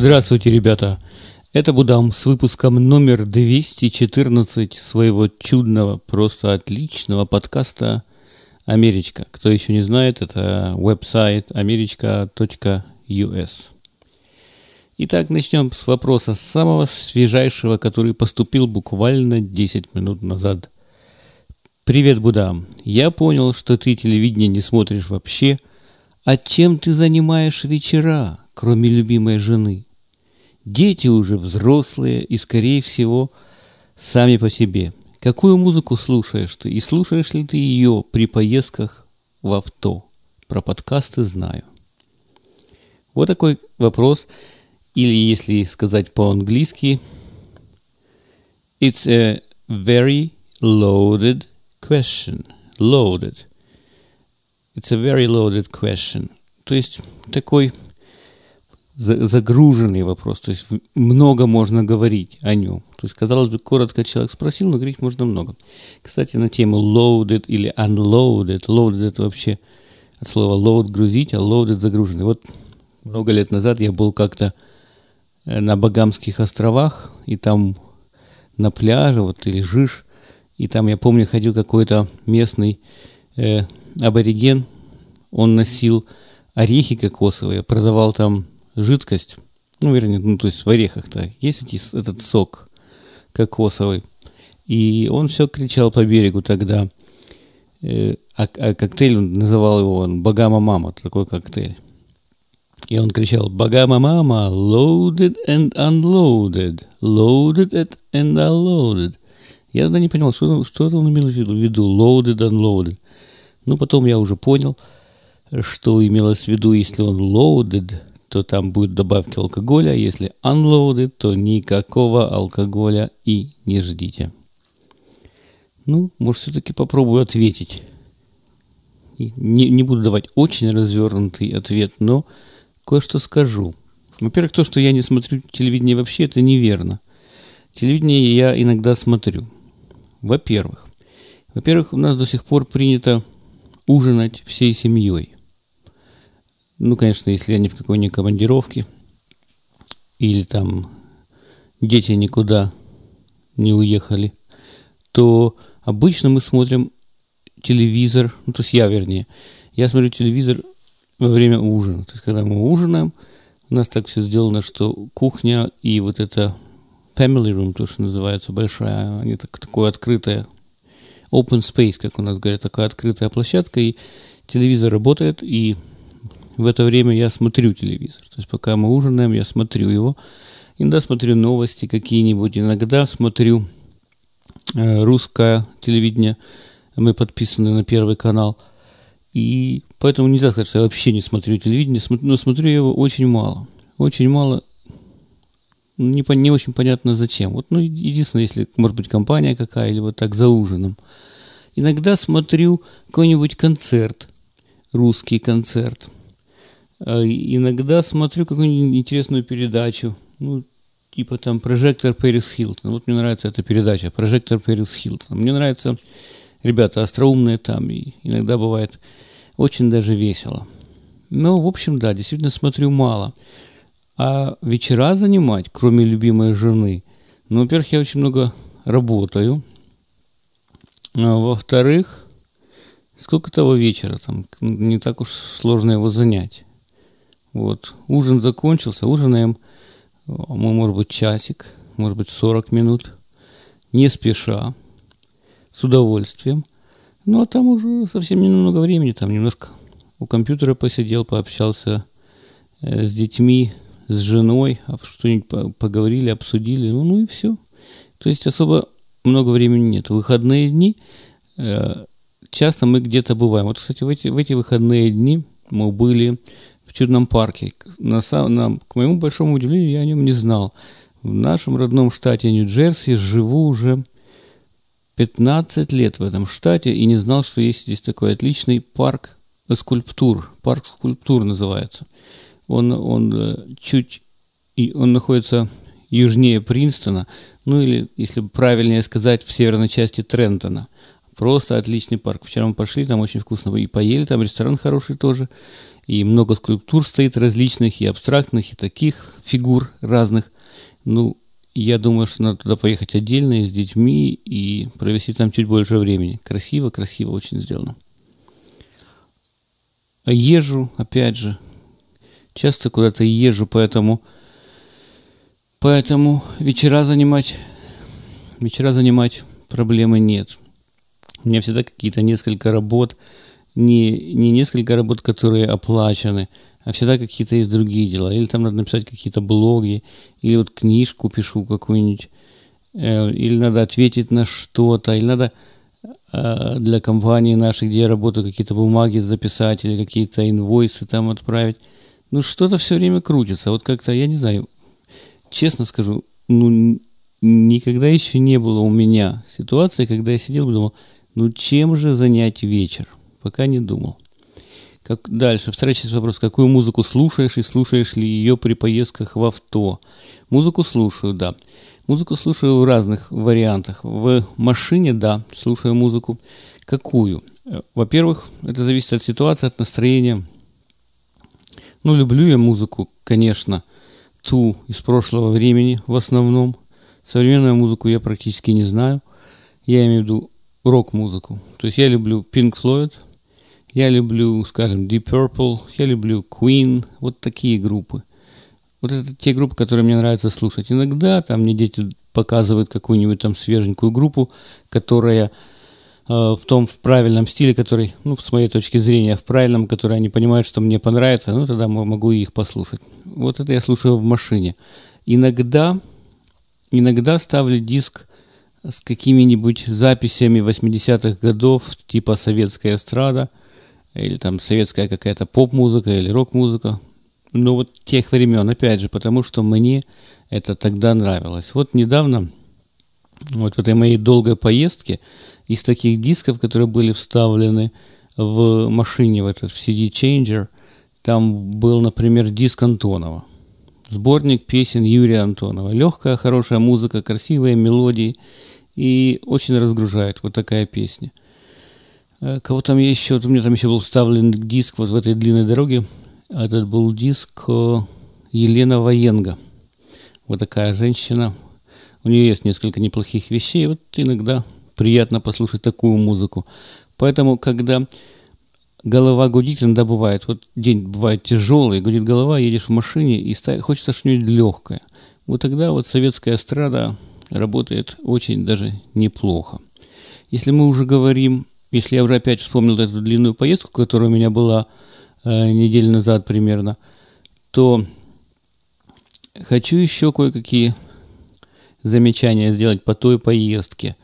Здравствуйте, ребята! Это Будам с выпуском номер 214 своего чудного, просто отличного подкаста «Америчка». Кто еще не знает, это веб-сайт america.us. Итак, начнем с вопроса самого свежайшего, который поступил буквально 10 минут назад. Привет, Будам! Я понял, что ты телевидение не смотришь вообще. А чем ты занимаешь вечера, кроме любимой жены? Дети уже взрослые и, скорее всего, сами по себе. Какую музыку слушаешь ты? И слушаешь ли ты ее при поездках в авто? Про подкасты знаю. Вот такой вопрос. Или, если сказать по-английски, it's a very loaded question. Loaded. It's a very loaded question. То есть, такой загруженный вопрос, то есть много можно говорить о нем. То есть, казалось бы, коротко человек спросил, но говорить можно много. Кстати, на тему loaded или unloaded. Loaded — это вообще от слова load — грузить, а loaded — загруженный. Вот много лет назад я был как-то на Багамских островах, и там на пляже, вот ты лежишь, и там, я помню, ходил какой-то местный абориген, он носил орехи кокосовые, продавал там жидкость, вернее, то есть в орехах-то есть этот сок кокосовый. И он все кричал по берегу тогда, а коктейль, он называл его Багама Мама, такой коктейль. И он кричал: Багама Мама, loaded and unloaded, loaded and unloaded. Я тогда не понял, что он имел в виду, loaded, unloaded. Ну, потом я уже понял, что имелось в виду, если он loaded, то там будет добавки алкоголя, а если unloaded, то никакого алкоголя и не ждите. Ну, может, все-таки попробую ответить. Не буду давать очень развернутый ответ, но кое-что скажу. Во-первых, то, что я не смотрю телевидение вообще, это неверно. Телевидение я иногда смотрю. Во-первых, у нас до сих пор принято ужинать всей семьей. Ну, конечно, если они в какой-нибудь командировке, или там дети никуда не уехали, то обычно мы смотрим телевизор, то есть я смотрю телевизор во время ужина. То есть, когда мы ужинаем, у нас так все сделано, что кухня и вот это family room, то, что называется, большая, они такое открытое, open space, как у нас говорят, такая открытая площадка, и телевизор работает, и в это время я смотрю телевизор. То есть, пока мы ужинаем, я смотрю его. Иногда смотрю новости какие-нибудь, иногда смотрю русское телевидение. Мы подписаны на Первый канал. И поэтому нельзя сказать, что я вообще не смотрю телевидение, но смотрю его очень мало. Очень мало. Не очень понятно зачем. Вот, единственное, если, может быть, компания какая, или вот так за ужином. Иногда смотрю какой-нибудь концерт, русский концерт. Иногда смотрю какую-нибудь интересную передачу, типа там «Прожектор Пэрис Хилтон». Вот мне нравится эта передача «Прожектор Пэрис Хилтон». Мне нравятся ребята остроумные там, и иногда бывает очень даже весело. Но, в общем, да, действительно смотрю мало. А вечера занимать, кроме любимой жены, во-первых, я очень много работаю. А во-вторых, сколько того вечера, там не так уж сложно его занять. Вот, ужин закончился, ужинаем мы, может быть, часик, может быть, 40 минут, не спеша, с удовольствием. Ну, а там уже совсем немного времени, там немножко у компьютера посидел, пообщался с детьми, с женой, что-нибудь поговорили, обсудили, и все. То есть особо много времени нет. В выходные дни часто мы где-то бываем. Вот, кстати, в эти выходные дни мы были в Чудном парке. К моему большому удивлению, я о нем не знал. В нашем родном штате Нью-Джерси живу уже 15 лет в этом штате и не знал, что есть здесь такой отличный парк скульптур. Парк скульптур называется. Он находится южнее Принстона, или, если правильнее сказать, в северной части Трентона. Просто отличный парк. Вчера мы пошли, там очень вкусно и поели, там ресторан хороший тоже. и много скульптур стоит различных, и абстрактных, и таких фигур разных. Ну, я думаю, что надо туда поехать отдельно и с детьми и провести там чуть больше времени. Красиво, красиво очень сделано. Езжу, опять же, часто куда-то езжу, поэтому вечера занимать проблемы нет. У меня всегда какие-то несколько работ, не несколько работ, которые оплачены, а всегда какие-то есть другие дела. Или там надо написать какие-то блоги, или вот книжку пишу какую-нибудь, или надо ответить на что-то, или надо для компании нашей, где я работаю, какие-то бумаги записать, или какие-то инвойсы там отправить. Ну, что-то все время крутится. Вот как-то, я не знаю, честно скажу, ну, никогда еще не было у меня ситуации, когда я сидел и думал, ну, чем же занять вечер? Пока не думал. Дальше, вторая часть вопроса. Какую музыку слушаешь и слушаешь ли ее при поездках в авто? Музыку слушаю, да. Музыку слушаю в разных вариантах. В машине, да, слушаю музыку. Какую? Во-первых, это зависит от ситуации, от настроения. Ну, люблю я музыку, конечно, ту из прошлого времени в основном. Современную музыку я практически не знаю. Я имею в виду рок-музыку. То есть я люблю Pink Floyd, я люблю, скажем, Deep Purple, я люблю Queen, вот такие группы. Вот это те группы, которые мне нравится слушать. Иногда там мне дети показывают какую-нибудь там свеженькую группу, которая в правильном стиле, который, ну, с моей точки зрения, в правильном, который они понимают, что мне понравится, ну, тогда могу их послушать. Вот это я слушаю в машине. Иногда ставлю диск с какими-нибудь записями 80-х годов, типа советская эстрада, или там советская какая-то поп-музыка или рок-музыка. Но вот тех времен, опять же, потому что мне это тогда нравилось. Вот недавно, вот в этой моей долгой поездке, из таких дисков, которые были вставлены в машине, в этот CD-чейнджер, там был, например, диск Антонова. Сборник песен Юрия Антонова. Легкая, хорошая музыка, красивые мелодии. И очень разгружает вот такая песня. Кого там еще? Вот у меня там еще был вставлен диск вот в этой длинной дороге. Этот был диск Елена Военга. Вот такая женщина. У нее есть несколько неплохих вещей. Вот иногда приятно послушать такую музыку. Поэтому, когда голова гудит, иногда бывает. Вот день бывает тяжелый, гудит голова, едешь в машине, и хочется что-нибудь легкое. Вот тогда вот советская эстрада работает очень даже неплохо. Если мы уже говорим, если я уже опять вспомнил эту длинную поездку, которая у меня была неделю назад примерно, то хочу еще кое-какие замечания сделать по той поездке.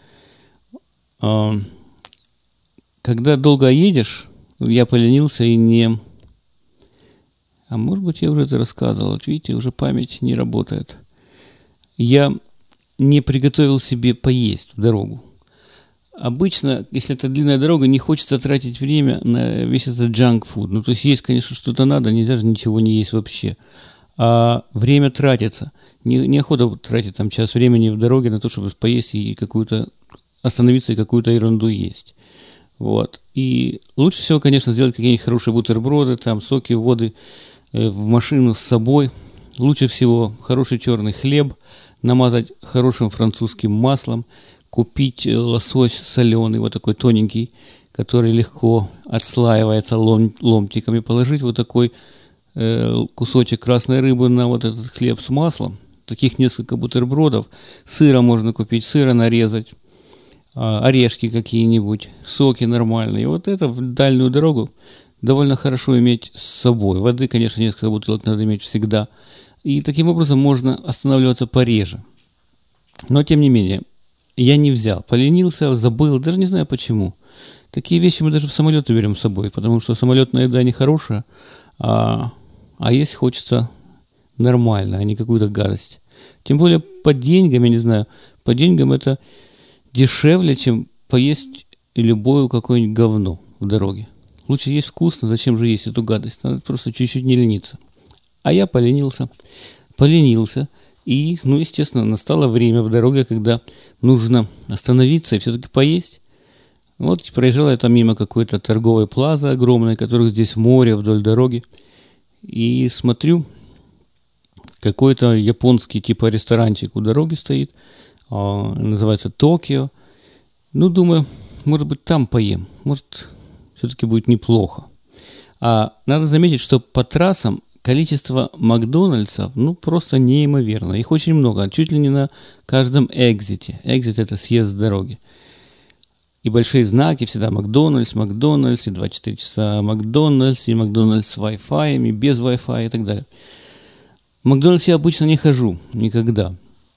Когда долго едешь, я поленился и не... А может быть, я уже это рассказывал. Вот видите, уже память не работает. Я не приготовил себе поесть в дорогу. Обычно, если это длинная дорога, не хочется тратить время на весь этот junk-food. Ну, то есть есть, конечно, что-то надо, нельзя же ничего не есть вообще. А время тратится. Неохота тратить там час времени в дороге на то, чтобы поесть и остановиться и какую-то ерунду есть. Вот. И лучше всего, конечно, сделать какие-нибудь хорошие бутерброды, там, соки, воды в машину с собой. Лучше всего хороший черный хлеб, намазать хорошим французским маслом, купить лосось соленый, вот такой тоненький, который легко отслаивается ломтиками, положить вот такой кусочек красной рыбы на вот этот хлеб с маслом, таких несколько бутербродов, сыра можно купить, сыра нарезать, орешки какие-нибудь, соки нормальные. И вот это в дальнюю дорогу довольно хорошо иметь с собой. Воды, конечно, несколько бутылок надо иметь всегда. И таким образом можно останавливаться пореже. Но, тем не менее, я не взял, поленился, забыл, даже не знаю почему. Такие вещи мы даже в самолеты берем с собой, потому что самолетная еда не хорошая, а есть хочется нормально, а не какую-то гадость. Тем более по деньгам, я не знаю, по деньгам это дешевле, чем поесть любое какое-нибудь говно в дороге. Лучше есть вкусно, зачем же есть эту гадость? Надо просто чуть-чуть не лениться. А я поленился, и, ну, естественно, настало время в дороге, когда нужно остановиться и все-таки поесть. Вот проезжал я там мимо какой-то торговой плазы огромной, которых здесь море вдоль дороги. И смотрю, какой-то японский типа ресторанчик у дороги стоит, называется Токио. Ну, думаю, может быть, там поем, может, все-таки будет неплохо. А надо заметить, что по трассам количество Макдональдсов, ну, просто неимоверно. Их очень много, чуть ли не на каждом экзите. Экзит – это съезд с дороги. И большие знаки всегда Макдональдс, Макдональдс, и 24 часа Макдональдс, и Макдональдс с Wi-Fi, и без Wi-Fi и так далее. В Макдональдс я обычно не хожу, никогда.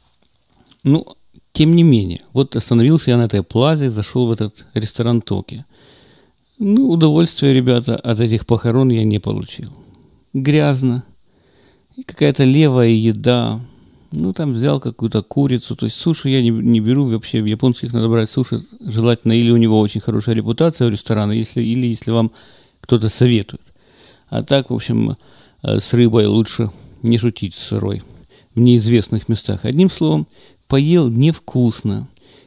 Ну, тем не менее, вот остановился я на этой плазе, зашел в этот ресторан Токио. Ну, удовольствия, ребята, от этих похорон я не получил. Грязно, и какая-то левая еда. Ну, там взял какую-то курицу, то есть суши я не беру, вообще в японских надо брать суши, желательно, или у него очень хорошая репутация у ресторана, или если вам кто-то советует. А так, в общем, с рыбой лучше не шутить с сырой в неизвестных местах. Одним словом, поел невкусно.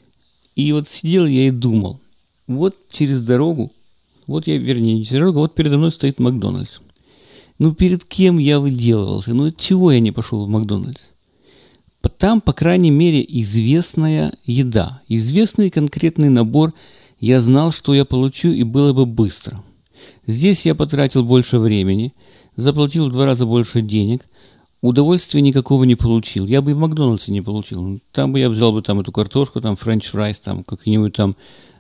И вот сидел я и думал, вот через дорогу, вот я, вернее, не через дорогу, вот передо мной стоит Макдональдс. Ну, перед кем я выделывался? Ну, от чего я не пошел в Макдональдс? Там, по крайней мере, известная еда, известный конкретный набор. Я знал, что я получу, и было бы быстро. Здесь я потратил больше времени, заплатил в 2 раза больше денег, удовольствия никакого не получил. Я бы и в Макдональдсе не получил. Там бы я взял бы там эту картошку, там френч-фрайс, там какие-нибудь там,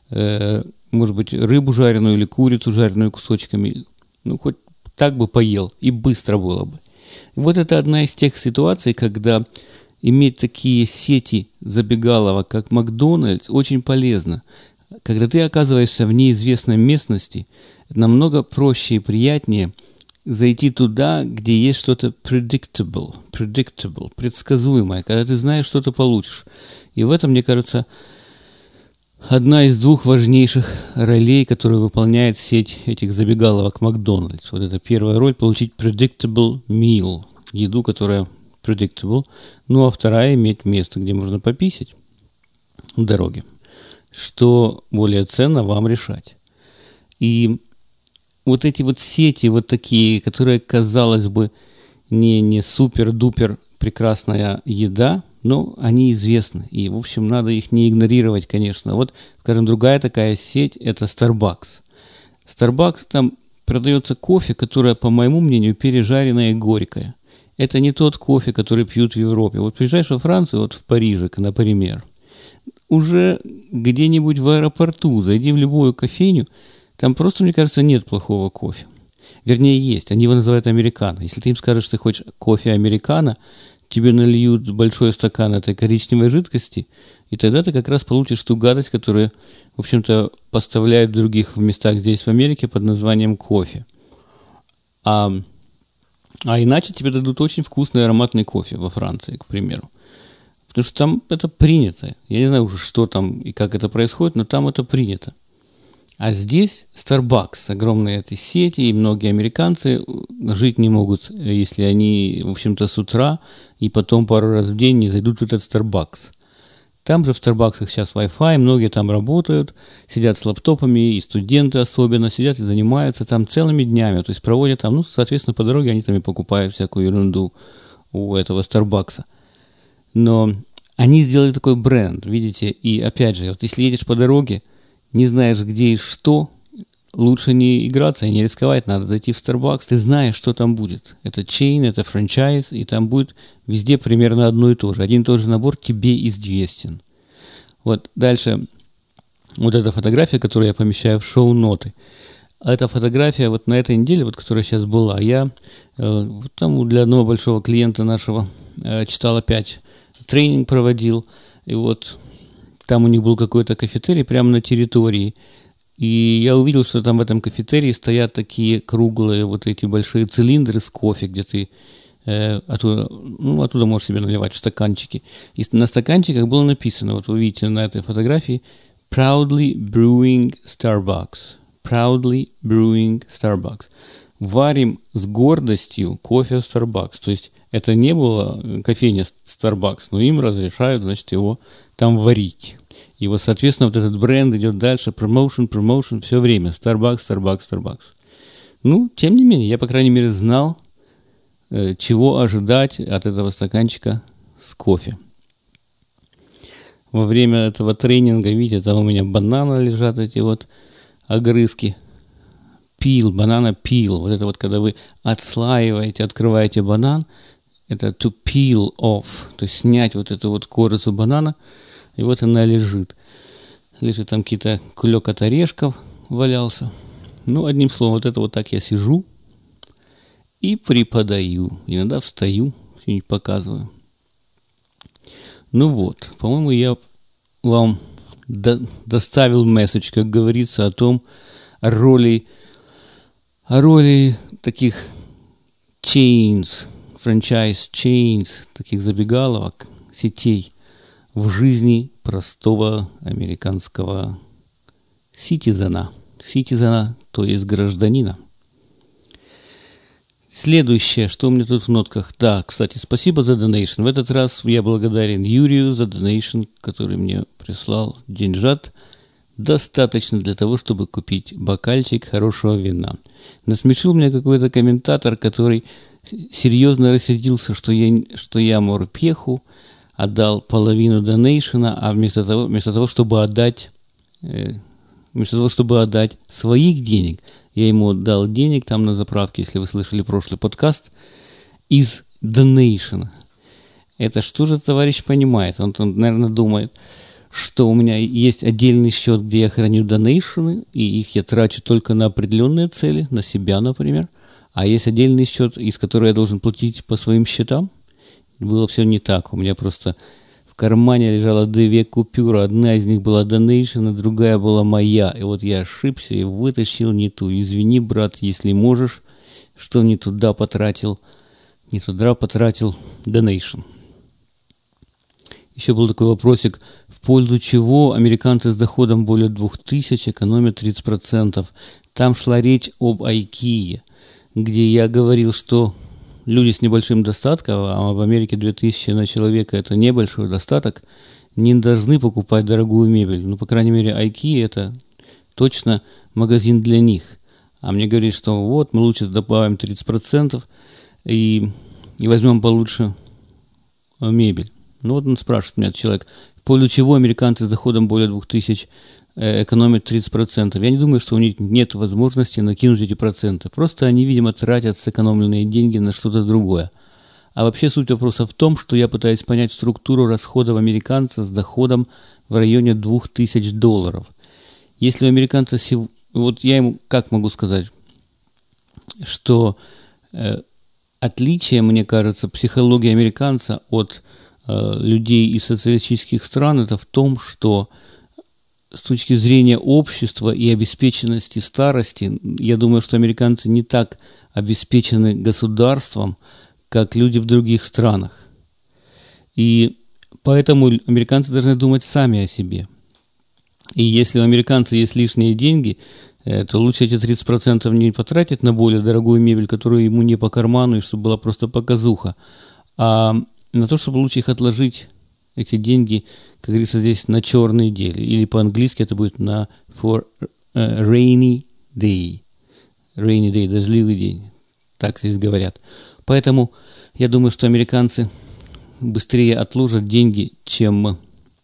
может быть, рыбу жареную или курицу жареную кусочками. Ну, хоть так бы поел, и быстро было бы. И вот это одна из тех ситуаций, когда иметь такие сети забегаловок, как Макдональдс, очень полезно. Когда ты оказываешься в неизвестной местности, намного проще и приятнее зайти туда, где есть что-то predictable, предсказуемое, когда ты знаешь, что ты получишь. И в этом, мне кажется, одна из 2 важнейших ролей, которую выполняет сеть этих забегаловок Макдональдс. Вот это первая роль – получить predictable meal, еду, которая predictable. Ну, а вторая – иметь место, где можно пописать в дороге. Что более ценно, вам решать. И вот эти вот сети, вот такие, которые, казалось бы, не супер-дупер прекрасная еда, но они известны. И, в общем, надо их не игнорировать, конечно. Вот, скажем, другая такая сеть – это Starbucks. Starbucks, там продается кофе, которое, по моему мнению, пережаренное и горькое. Это не тот кофе, который пьют в Европе. Вот приезжаешь во Францию, вот в Париже, например, уже где-нибудь в аэропорту, зайди в любую кофейню, там просто, мне кажется, нет плохого кофе. Вернее, есть. Они его называют американо. Если ты им скажешь, что ты хочешь кофе американо, тебе нальют большой стакан этой коричневой жидкости, и тогда ты как раз получишь ту гадость, которую, в общем-то, поставляют в других местах здесь, в Америке, под названием кофе. А иначе тебе дадут очень вкусный ароматный кофе во Франции, к примеру. Потому что там это принято. Я не знаю уже, что там и как это происходит, но там это принято. А здесь Starbucks, огромные этой сети, и многие американцы жить не могут, если они, в общем-то, с утра и потом пару раз в день не зайдут в этот Starbucks. Там же в Старбаксах сейчас Wi-Fi, многие там работают, сидят с лаптопами, и студенты особенно сидят и занимаются там целыми днями, то есть проводят там, ну, соответственно, по дороге они там и покупают всякую ерунду у этого Старбакса. Но они сделали такой бренд, видите, и опять же, вот если едешь по дороге, не знаешь, где и что, лучше не играться и не рисковать, надо зайти в Starbucks, ты знаешь, что там будет. Это чейн, это франчайз, и там будет везде примерно одно и то же. Один и тот же набор тебе известен. Вот дальше, вот эта фотография, которую я помещаю в шоу-ноты. Эта фотография вот на этой неделе, вот которая сейчас была, я вот там для одного большого клиента нашего читал опять, тренинг проводил, и вот там у них был какой-то кафетерий прямо на территории. И я увидел, что там в этом кафетерии стоят такие круглые вот эти большие цилиндры с кофе, где ты оттуда можешь себе наливать в стаканчики. И на стаканчиках было написано, вот вы видите на этой фотографии, Proudly Brewing Starbucks. Proudly Brewing Starbucks. варим с гордостью кофе Starbucks. То есть это не было кофейня Starbucks, но им разрешают, значит, его там варить. И вот, соответственно, вот этот бренд идет дальше, промоушен, все время. Starbucks. Ну, тем не менее, я, по крайней мере, знал, чего ожидать от этого стаканчика с кофе. Во время этого тренинга, видите, там у меня бананы лежат, эти вот огрызки. Банана пил. Вот это вот, когда вы отслаиваете, открываете банан, это to peel off, то есть снять вот эту вот корицу банана, и вот она лежит. Лежит там какие-то кулек от орешков валялся. Ну, одним словом, вот это вот так я сижу и преподаю. Иногда встаю, что-нибудь показываю. Ну вот, по-моему, я вам доставил месседж, как говорится, о роли таких франчайз chains, таких забегаловок, сетей в жизни простого американского ситизена, то есть гражданина. Следующее, что у меня тут в нотках. Да, кстати, спасибо за донейшн. В этот раз я благодарен Юрию за донейшн, который мне прислал деньжат. Достаточно для того, чтобы купить бокальчик хорошего вина. Насмешил меня какой-то комментатор, который серьезно рассердился, что я морпеху, отдал половину донейшена, а вместо того, чтобы отдать своих денег, я ему дал денег там на заправке, если вы слышали прошлый подкаст, из донейшена. Это что же товарищ понимает? Он, наверное, думает, что у меня есть отдельный счет, где я храню донейшены, и их я трачу только на определенные цели, на себя, например. А есть отдельный счет, из которого я должен платить по своим счетам. Было все не так. У меня просто в кармане лежало 2 купюры. Одна из них была донейшн, а другая была моя. И вот я ошибся и вытащил не ту. Извини, брат, если можешь, что не туда потратил донейшн. Еще был такой вопросик, в пользу чего американцы с доходом более 2000 экономят 30%. Там шла речь об IKEA, где я говорил, что люди с небольшим достатком, а в Америке 2000 на человека это небольшой достаток, не должны покупать дорогую мебель. Ну, по крайней мере, IKEA это точно магазин для них. А мне говорят, что вот, мы лучше добавим 30% и возьмем получше мебель. Ну вот он спрашивает меня, человек, в пользу чего американцы с доходом более 2000 экономят 30%. Я не думаю, что у них нет возможности накинуть эти проценты. Просто они, видимо, тратят сэкономленные деньги на что-то другое. А вообще суть вопроса в том, что я пытаюсь понять структуру расходов американца с доходом в районе $2000. Если у американца... Вот я ему как могу сказать, что отличие, мне кажется, психологии американца от людей из социалистических стран, это в том, что с точки зрения общества и обеспеченности старости, я думаю, что американцы не так обеспечены государством, как люди в других странах. И поэтому американцы должны думать сами о себе. И если у американца есть лишние деньги, то лучше эти 30% не потратить на более дорогую мебель, которую ему не по карману, и чтобы была просто показуха, а на то, чтобы лучше их отложить, эти деньги, как говорится здесь, на черный день. Или по-английски это будет на for rainy day. Rainy day, дождливый день. Так здесь говорят. Поэтому я думаю, что американцы быстрее отложат деньги, чем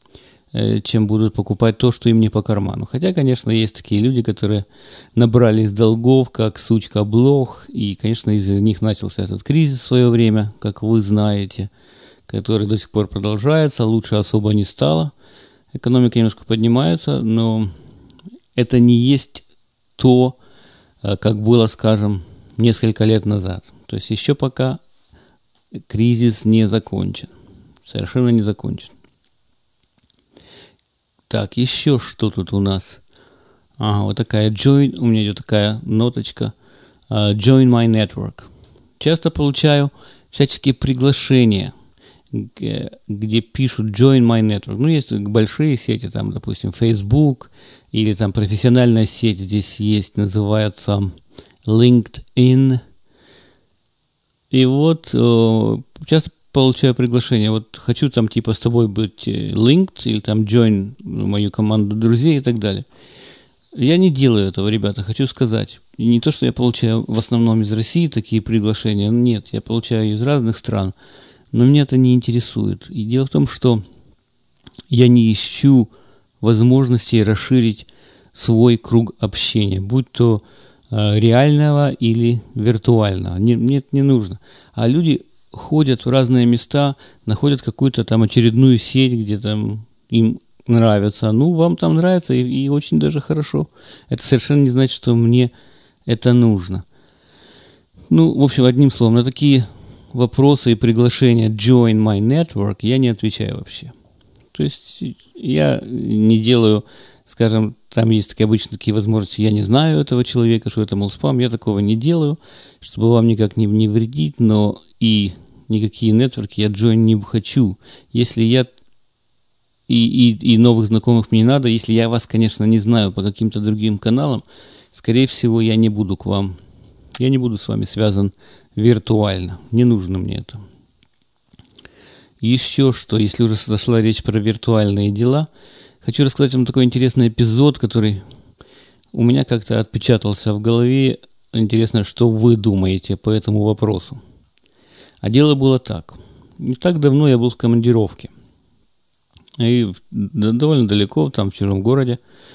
будут покупать то, что им не по карману. Хотя, конечно, есть такие люди, которые набрались долгов, как сучка блох, и, конечно, из-за них начался этот кризис в свое время, как вы знаете, который до сих пор продолжается, лучше особо не стало. Экономика немножко поднимается, но это не есть то, как было, скажем, несколько лет назад. То есть еще пока кризис не закончен. Совершенно не закончен. Так, еще что тут у нас? Ага, вот такая join, у меня идет такая ноточка. Join my network. Часто получаю всяческие приглашения, где пишут join my network. Ну, есть большие сети, там, допустим, Facebook, или там профессиональная сеть здесь есть, называется LinkedIn. И вот часто получаю приглашение. Вот хочу там типа с тобой быть linked или там join мою команду друзей и так далее. Я не делаю этого, ребята, хочу сказать. И не то, что я получаю в основном из России такие приглашения. Нет, я получаю из разных стран. Но меня это не интересует. И дело в том, что я не ищу возможности расширить свой круг общения, будь то реального или виртуального. Мне это не нужно. А люди ходят в разные места, находят какую-то там очередную сеть, где там им нравится. Ну, вам там нравится и очень даже хорошо. Это совершенно не значит, что мне это нужно. Ну, в общем, одним словом, на такие вопросы и приглашения join my network я не отвечаю вообще. То есть я не делаю, скажем, там есть такие обычно такие возможности, я не знаю этого человека, что это, мол, спам, я такого не делаю, чтобы вам никак не вредить, но и никакие нетворки я join не хочу. Если я и новых знакомых мне не надо, если я вас, конечно, не знаю по каким-то другим каналам, скорее всего, я не буду с вами связан виртуально. Не нужно мне это. Еще что, если уже зашла речь про виртуальные дела, хочу рассказать вам такой интересный эпизод, который у меня как-то отпечатался в голове. Интересно, что вы думаете по этому вопросу. А дело было так. Не так давно я был в командировке. И довольно далеко, там в чужом городе.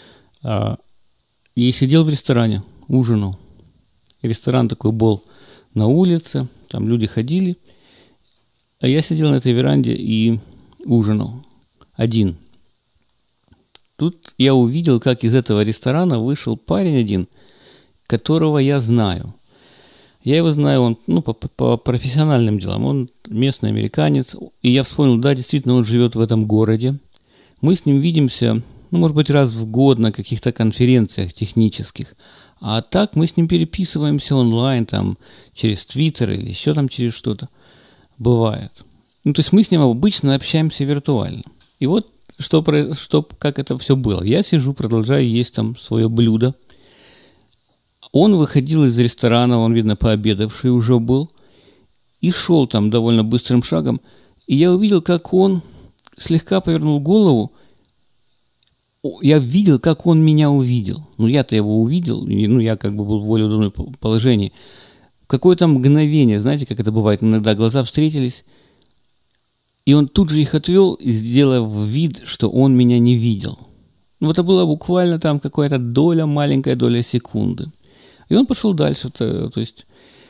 И сидел в ресторане, ужинал. И ресторан такой был на улице, там люди ходили. А я сидел на этой веранде и ужинал один. Тут я увидел, как из этого ресторана вышел парень один, которого я знаю. Я его знаю, он по профессиональным делам, он местный американец. И я вспомнил, да, действительно, он живет в этом городе. Мы с ним видимся, может быть, раз в год на каких-то конференциях технических. А так мы с ним переписываемся онлайн, там, через Твиттер или еще там через что-то. Бывает. То есть мы с ним обычно общаемся виртуально. И вот как это все было. Я сижу, продолжаю есть там свое блюдо. Он выходил из ресторана, он, видно, пообедавший уже был, и шел там довольно быстрым шагом. И я увидел, как он слегка повернул голову. Я видел, как он меня увидел. Я-то его увидел, я как бы был в более удобном положении. Какое-то мгновение, знаете, как это бывает, иногда глаза встретились, и он тут же их отвел, сделав вид, что он меня не видел. Это было буквально там какая-то маленькая доля секунды. И он пошел дальше. То есть,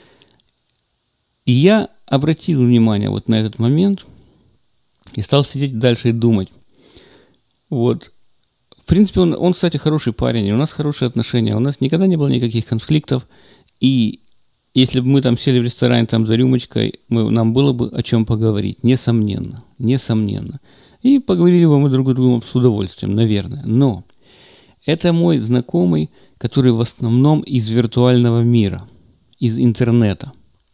и я обратил внимание вот на этот момент и стал сидеть дальше и думать. Вот. В принципе, он, кстати, хороший парень, и у нас хорошие отношения, у нас никогда не было никаких конфликтов, и если бы мы там сели в ресторане там за рюмочкой, нам было бы о чем поговорить, несомненно. И поговорили бы мы друг с другом с удовольствием, наверное. Но это мой знакомый, который в основном из виртуального мира, из интернета.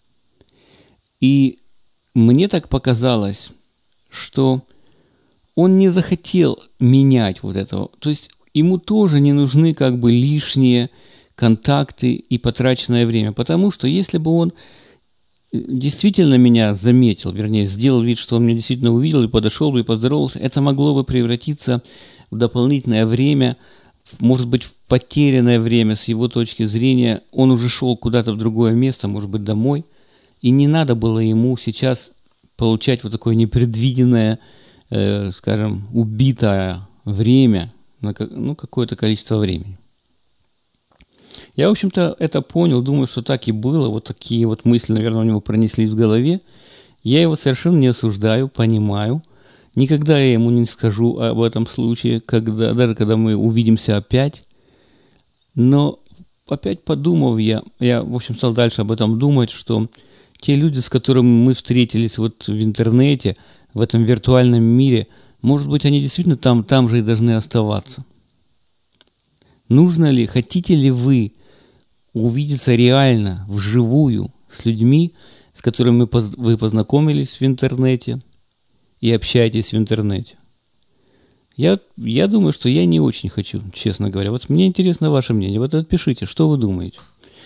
И мне так показалось, что он не захотел менять вот этого. То есть ему тоже не нужны как бы лишние контакты и потраченное время. Потому что если бы он действительно меня заметил, вернее, сделал вид, что он меня действительно увидел и подошел бы и поздоровался, это могло бы превратиться в дополнительное время, может быть, в потерянное время с его точки зрения. Он уже шел куда-то в другое место, может быть, домой, и не надо было ему сейчас получать вот такое непредвиденное, скажем, убитое время на какое-то количество времени. Я, в общем-то, это понял, думаю, что так и было. Вот такие вот мысли, наверное, у него пронеслись в голове. Я его совершенно не осуждаю, понимаю. Никогда я ему не скажу об этом случае, даже когда мы увидимся опять. Но опять подумав, я, в общем, стал дальше об этом думать, что те люди, с которыми мы встретились вот в интернете, в этом виртуальном мире, может быть, они действительно там же и должны оставаться. Нужно ли, хотите ли вы увидеться реально, вживую, с людьми, с которыми вы познакомились в интернете и общаетесь в интернете? Я думаю, что я не очень хочу, честно говоря. Вот мне интересно ваше мнение. Вот отпишите, что вы думаете.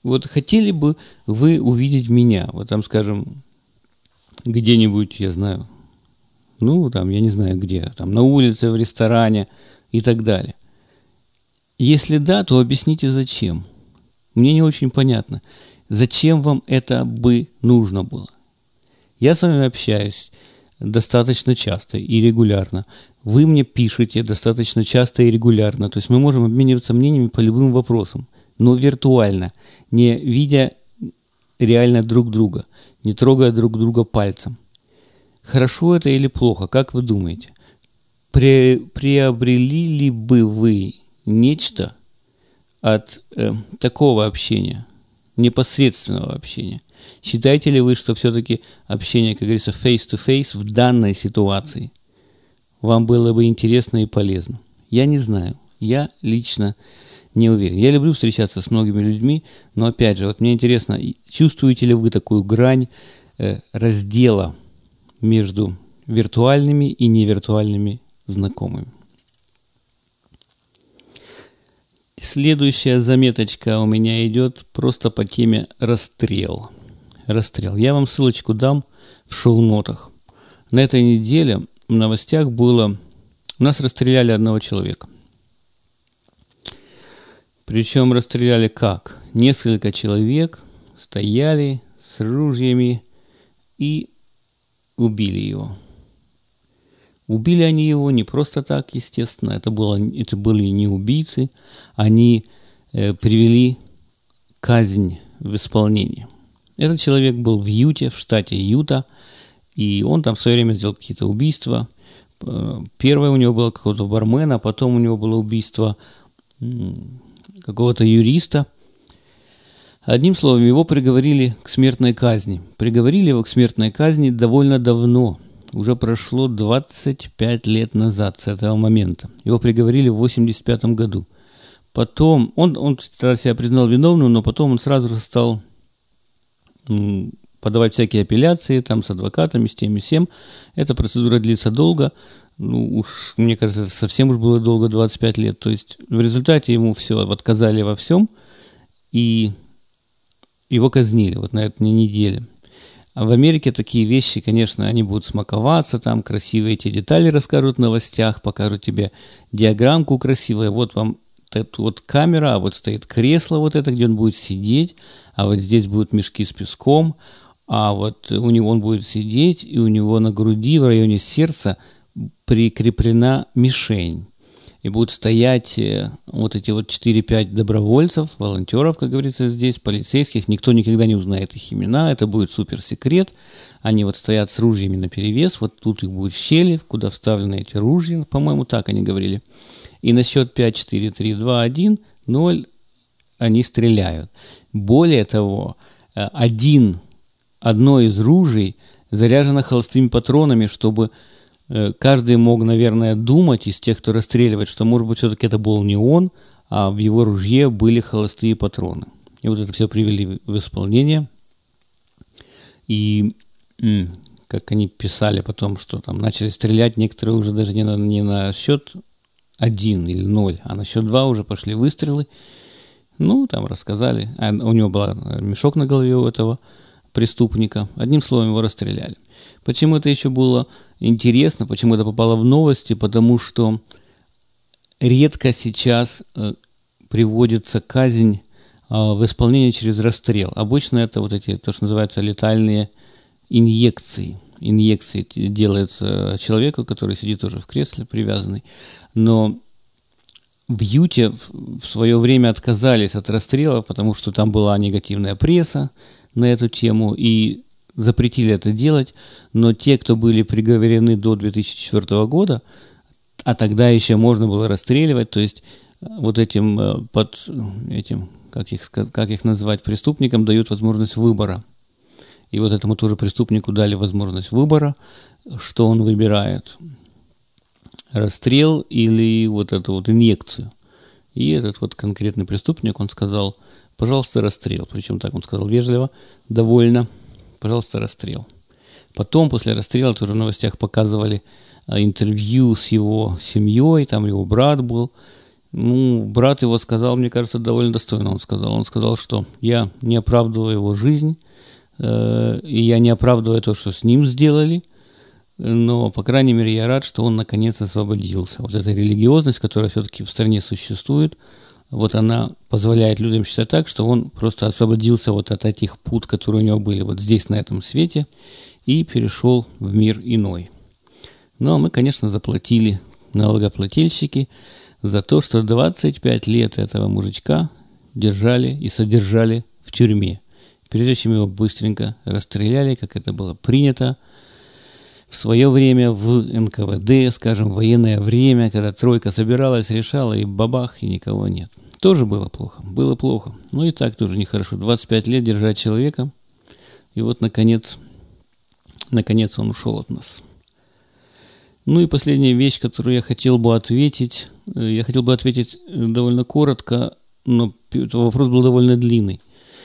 вот хотели бы вы увидеть меня, вот там, скажем, где-нибудь, я знаю, ну, там, я не знаю где, там, на улице, в ресторане и так далее. Если да, то объясните, зачем. Мне не очень понятно, зачем вам это бы нужно было. Я с вами общаюсь достаточно часто и регулярно. Вы мне пишете достаточно часто и регулярно. То есть мы можем обмениваться мнениями по любым вопросам, но виртуально, не видя реально друг друга, не трогая друг друга пальцем. Хорошо это или плохо, как вы думаете? Приобрели ли бы вы нечто от такого общения, непосредственного общения? Считаете ли вы, что все-таки общение, как говорится, face-to-face в данной ситуации вам было бы интересно и полезно? Я не знаю. Я лично не уверен. Я люблю встречаться с многими людьми, но опять же, вот мне интересно, чувствуете ли вы такую грань раздела между виртуальными и невиртуальными знакомыми? Следующая заметочка у меня идет просто по теме расстрел. Расстрел. Я вам ссылочку дам в шоу-нотах. На этой неделе в новостях было... У нас расстреляли одного человека. Причем расстреляли как? Несколько человек стояли с ружьями и убили его. Убили они его не просто так, естественно. Это были не убийцы. Они привели казнь в исполнение. Этот человек был в Юте, в штате Юта, и он там в свое время сделал какие-то убийства. Первое у него было какого-то бармена, потом у него было убийство какого-то юриста. Одним словом, его приговорили к смертной казни. Приговорили его к смертной казни довольно давно. Уже прошло 25 лет назад с этого момента. Его приговорили в 1985 году. Потом, он тогда себя признал виновным, но потом он сразу же стал подавать всякие апелляции, там с адвокатами, с тем и всем. Эта процедура длится долго. Ну, уж, мне кажется, это совсем уж было долго, 25 лет. То есть в результате ему все отказали во всем, и его казнили вот на этой неделе. А в Америке такие вещи, конечно, они будут смаковаться, там красивые эти детали расскажут в новостях, покажут тебе диаграммку красивую, вот вам вот камера, а вот стоит кресло вот это, где он будет сидеть, а вот здесь будут мешки с песком, а вот у него он будет сидеть, и у него на груди в районе сердца прикреплена мишень. И будут стоять вот эти вот 4-5 добровольцев, волонтеров, как говорится здесь, полицейских. Никто никогда не узнает их имена, это будет суперсекрет. Они вот стоят с ружьями наперевес, вот тут их будут щели, куда вставлены эти ружья, по-моему, так они говорили. И на счет 5, 4, 3, 2, 1, 0 они стреляют. Более того, одно из ружей заряжено холостыми патронами, чтобы каждый мог, наверное, думать из тех, кто расстреливает, что, может быть, все-таки это был не он, а в его ружье были холостые патроны. И вот это все привели в исполнение. И как они писали потом, что там начали стрелять, некоторые уже даже не на счет 1 или 0, а на счет 2 уже пошли выстрелы. Ну, там рассказали. А у него был мешок на голове у этого преступника. Одним словом, его расстреляли. Почему это еще было интересно, почему это попало в новости? Потому что редко сейчас приводится казнь в исполнение через расстрел. Обычно это вот эти, то, что называется, летальные инъекции. Инъекции делаются человеку, который сидит уже в кресле привязанный. Но в Юте в свое время отказались от расстрелов, потому что там была негативная пресса на эту тему, и запретили это делать. Но те, кто были приговорены до 2004 года, а тогда еще можно было расстреливать, то есть вот этим, как их назвать, преступникам дают возможность выбора. И вот этому тоже преступнику дали возможность выбора, что он выбирает. Расстрел или вот эту вот инъекцию. И этот вот конкретный преступник, он сказал, пожалуйста, расстрел. Причем так он сказал вежливо, довольно, пожалуйста, расстрел. Потом, после расстрела, тоже в новостях показывали интервью с его семьей, там его брат был, Ну, брат его сказал, мне кажется, довольно достойно Он сказал, что я не оправдываю его жизнь, и я не оправдываю то, что с ним сделали, но, по крайней мере, я рад, что он наконец освободился. Вот эта религиозность, которая все-таки в стране существует, вот она позволяет людям считать так, что он просто освободился вот от этих пут, которые у него были вот здесь, на этом свете, и перешел в мир иной. Ну, а мы, конечно, заплатили, налогоплательщики, за то, что 25 лет этого мужичка держали и содержали в тюрьме, прежде чем его быстренько расстреляли, как это было принято в свое время в НКВД, скажем, в военное время, когда тройка собиралась, решала, и бабах, и никого нет. Тоже было плохо, было плохо. Ну и так тоже нехорошо. 25 лет держать человека, и вот, наконец он ушел от нас. Ну и последняя вещь, которую я хотел бы ответить довольно коротко, но вопрос был довольно длинный.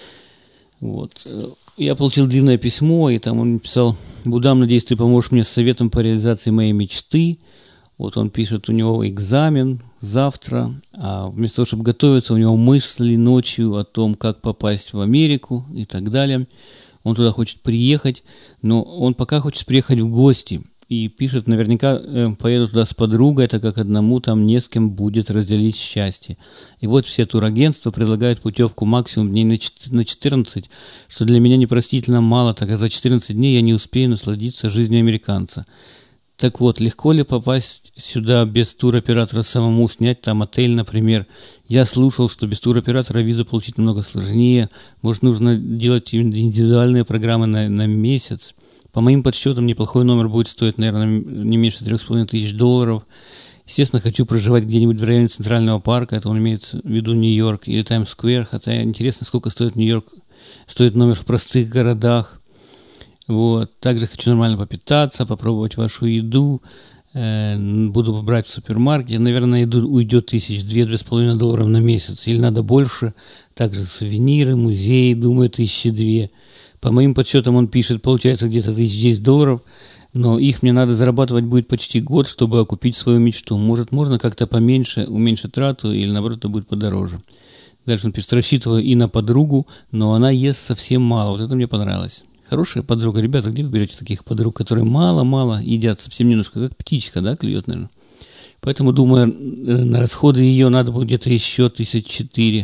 Вот. Я получил длинное письмо, и там он писал: «Будам, надеюсь, ты поможешь мне с советом по реализации моей мечты». Вот он пишет, у него экзамен завтра, а вместо того, чтобы готовиться, у него мысли ночью о том, как попасть в Америку и так далее. Он туда хочет приехать, но он пока хочет приехать в гости. И пишет, наверняка поеду туда с подругой, так как одному там не с кем будет разделить счастье. И вот все турагентства предлагают путевку максимум дней на 14, что для меня непростительно мало, так как за 14 дней я не успею насладиться жизнью американца. Так вот, легко ли попасть сюда без туроператора самому, снять там отель, например? Я слушал, что без туроператора визу получить намного сложнее. Может, нужно делать индивидуальные программы на месяц. По моим подсчетам, неплохой номер будет стоить, наверное, не меньше $3500. Естественно, хочу проживать где-нибудь в районе Центрального парка, это он имеется в виду Нью-Йорк или Таймс-сквер, хотя интересно, сколько стоит Нью-Йорк, стоит номер в простых городах. Вот. Также хочу нормально попитаться, попробовать вашу еду, буду брать в супермаркете, наверное, уйдет $2,500 на месяц, или надо больше, также сувениры, музеи, думаю, $2,000. По моим подсчетам, он пишет, получается где-то $10, но их мне надо зарабатывать будет почти год, чтобы окупить свою мечту. Может, можно как-то поменьше, уменьшить трату, или наоборот, это будет подороже. Дальше он пишет, рассчитываю и на подругу, но она ест совсем мало. Вот это мне понравилось. Хорошая подруга. Ребята, где вы берете таких подруг, которые мало-мало едят, совсем немножко, как птичка, да, клюет, наверное. Поэтому, думаю, на расходы ее надо будет где-то еще 4,000.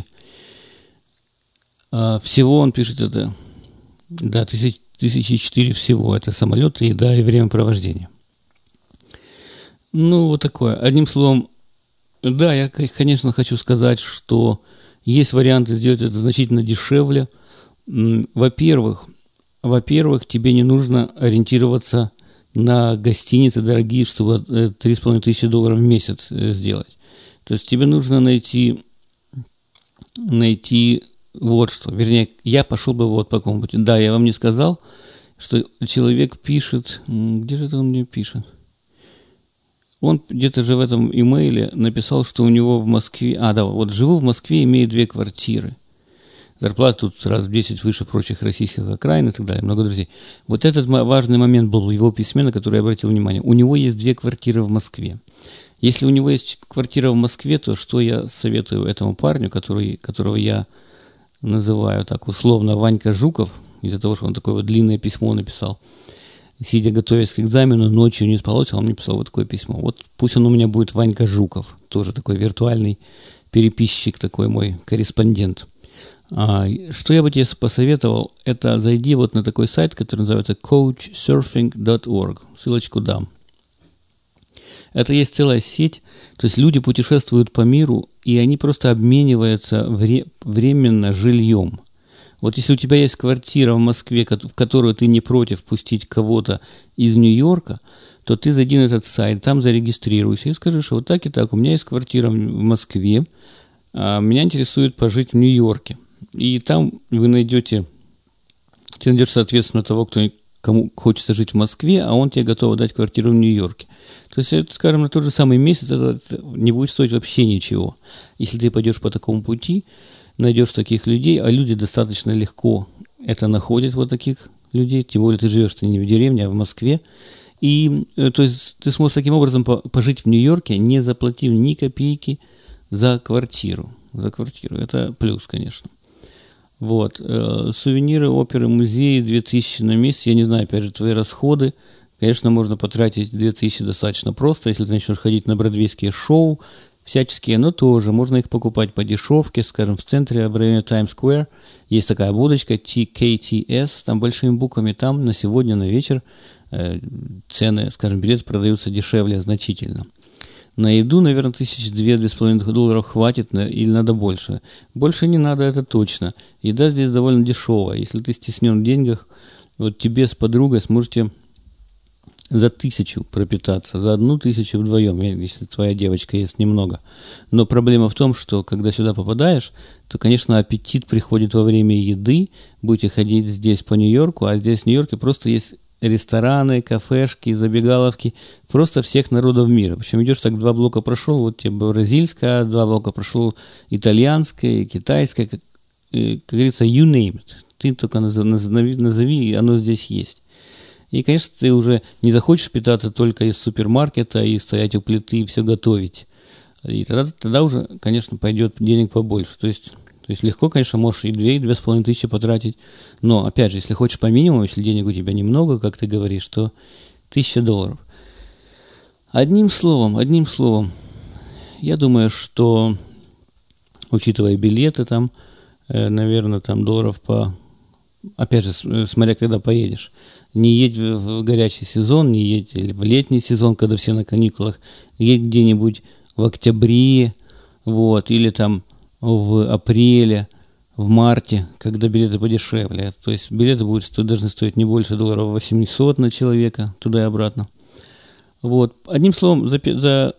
Всего он пишет это... Да, 4,000 всего. Это самолеты, еда и времяпровождение. Ну, вот такое. Одним словом, да, я, конечно, хочу сказать, что есть варианты сделать это значительно дешевле. Во-первых, тебе не нужно ориентироваться на гостиницы дорогие, чтобы $3500 в месяц сделать. То есть тебе нужно найти вот что. Вернее, я пошел бы вот по какому пути. Да, я вам не сказал, что человек пишет... Где же это он мне пишет? Он где-то же в этом имейле написал, что у него в Москве... да, вот живу в Москве, имею 2 квартиры. Зарплата тут раз в 10 выше прочих российских окраин и так далее. Много друзей. Вот этот важный момент был в его письме, на который я обратил внимание. У него есть 2 квартиры в Москве. Если у него есть квартира в Москве, то что я советую этому парню, которого я называю так условно Ванька Жуков, из-за того, что он такое вот длинное письмо написал, сидя готовясь к экзамену, ночью не спалось, а он мне писал вот такое письмо. Вот пусть он у меня будет Ванька Жуков, тоже такой виртуальный переписчик, такой мой корреспондент. Что я бы тебе посоветовал, это зайди вот на такой сайт, который называется coachsurfing.org, ссылочку дам. Это есть целая сеть, то есть люди путешествуют по миру, и они просто обмениваются временно жильем. Вот если у тебя есть квартира в Москве, в которую ты не против пустить кого-то из Нью-Йорка, то ты зайди на этот сайт, там зарегистрируйся и скажи, что вот так и так, у меня есть квартира в Москве, а меня интересует пожить в Нью-Йорке. И там ты найдешь, соответственно, того, кому хочется жить в Москве, а он тебе готов дать квартиру в Нью-Йорке. То есть, это, скажем, на тот же самый месяц это не будет стоить вообще ничего. Если ты пойдешь по такому пути, найдешь таких людей, а люди достаточно легко это находят, вот таких людей, тем более ты живешь не в деревне, а в Москве. И то есть ты сможешь таким образом пожить в Нью-Йорке, не заплатив ни копейки за квартиру. За квартиру. Это плюс, конечно. Вот. Сувениры, оперы, музеи, 2000 на месяц. Я не знаю, опять же, твои расходы. Конечно, можно потратить 2000 достаточно просто, если ты начнешь ходить на бродвейские шоу всяческие, но тоже можно их покупать по дешевке, скажем, в центре, в районе Times Square. Есть такая будочка TKTS, там большими буквами, там на сегодня, на вечер цены, скажем, билеты продаются дешевле значительно. На еду, наверное, $2,500 хватит, или надо больше. Больше не надо, это точно. Еда здесь довольно дешевая. Если ты стеснен в деньгах, вот тебе с подругой сможете за 1000 пропитаться, за 1000 вдвоем, если твоя девочка ест немного. Но проблема в том, что когда сюда попадаешь, то, конечно, аппетит приходит во время еды. Будете ходить здесь по Нью-Йорку, а здесь в Нью-Йорке просто есть рестораны, кафешки, забегаловки, просто всех народов мира. Причем идешь так, 2 блока прошел, вот тебе бразильская, 2 блока прошел итальянская, китайская, как говорится, you name it. Ты только назови, оно здесь есть. И, конечно, ты уже не захочешь питаться только из супермаркета и стоять у плиты и все готовить. И тогда уже, конечно, пойдет денег побольше. То есть легко, конечно, можешь и 2-2,5 потратить. Но, опять же, если хочешь по минимуму, если денег у тебя немного, как ты говоришь, то $1000. Одним словом, я думаю, что, учитывая билеты там, наверное, там долларов по... Опять же, смотря когда поедешь. Не едь в горячий сезон, не едь в летний сезон, когда все на каникулах. Едь где-нибудь в октябре, вот, или там в апреле, в марте, когда билеты подешевле. То есть билеты должны стоить не больше $800 на человека, туда и обратно. Вот. Одним словом, за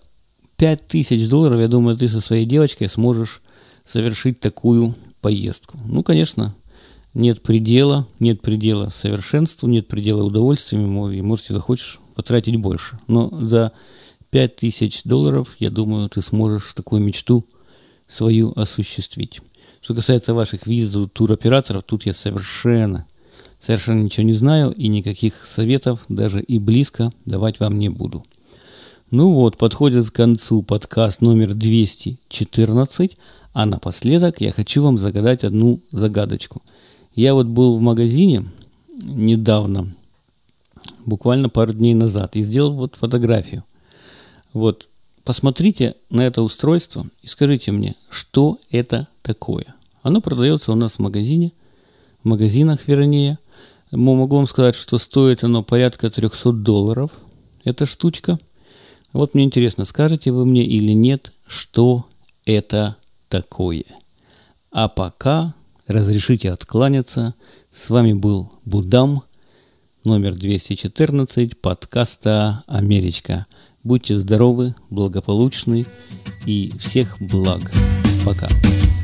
$5000, я думаю, ты со своей девочкой сможешь совершить такую поездку. Ну, конечно, нет предела совершенству, нет предела удовольствию, и, может, если захочешь потратить больше. Но за $5000, я думаю, ты сможешь такую мечту свою осуществить. Что касается ваших виз, туроператоров, тут я совершенно ничего не знаю и никаких советов даже и близко давать вам не буду. Ну вот, подходит к концу подкаст номер 214, а напоследок я хочу вам загадать одну загадочку. Я вот был в магазине недавно, буквально пару дней назад, и сделал вот фотографию. Вот, посмотрите на это устройство и скажите мне, что это такое. Оно продается у нас в магазинах, вернее. Могу вам сказать, что стоит оно порядка $300, эта штучка. Вот мне интересно, скажете вы мне или нет, что это такое. А пока разрешите откланяться. С вами был Будам, номер 214 подкаста «Америчка». Будьте здоровы, благополучны и всех благ. Пока.